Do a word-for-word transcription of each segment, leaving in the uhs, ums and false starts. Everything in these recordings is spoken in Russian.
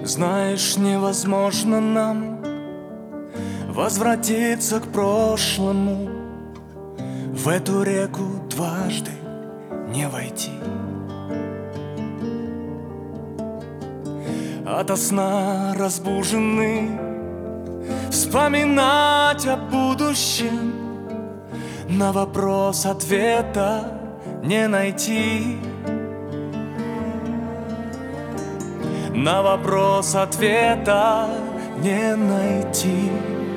Знаешь, невозможно нам возвратиться к прошлому, в эту реку дважды не войти. Ото сна разбужены вспоминать о будущем, на вопрос ответа не найти. На вопрос ответа не найти.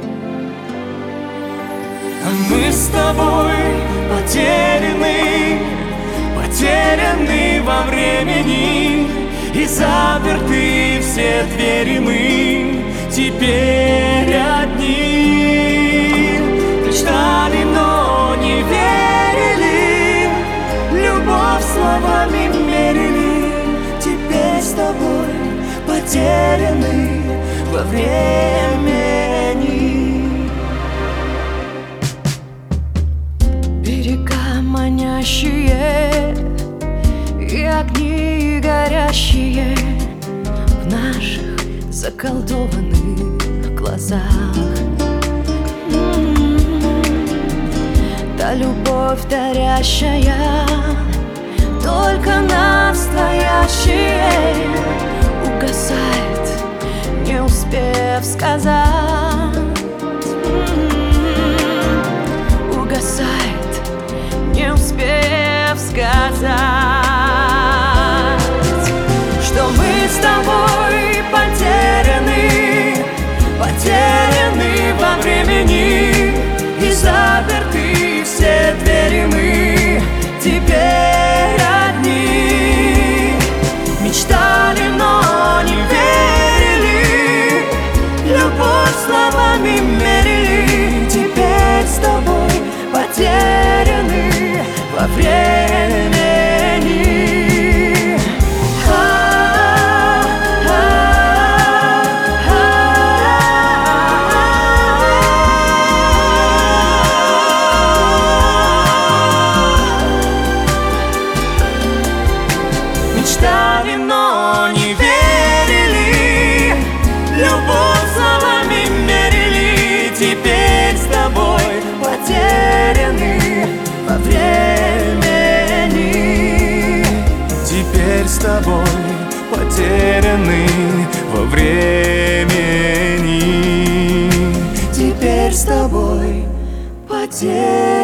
Мы с тобой потеряны, потеряны во времени, и заперты все двери мы теперь одни. Мечтали, но не верили, любовь словами мерили. Теперь с тобой потеряны во времени. Берега манящие и огни горящие в наших заколдованных глазах. М-м-м. Та любовь дарящая только настоящее угасает, не успев сказать. М-м-м. Угасает, не успев сказать, что мы с тобой потеряны, потеряны во времени, и заперты все двери мы теперь одни. Мечтали, но не верили, любовь словами мерили. Теперь с тобой потеряны во времени. Мечтали, но не верили, любовь словами мерили. Теперь с тобой потеряны во времени. Теперь с тобой потеряны во времени. Теперь с тобой потеряны.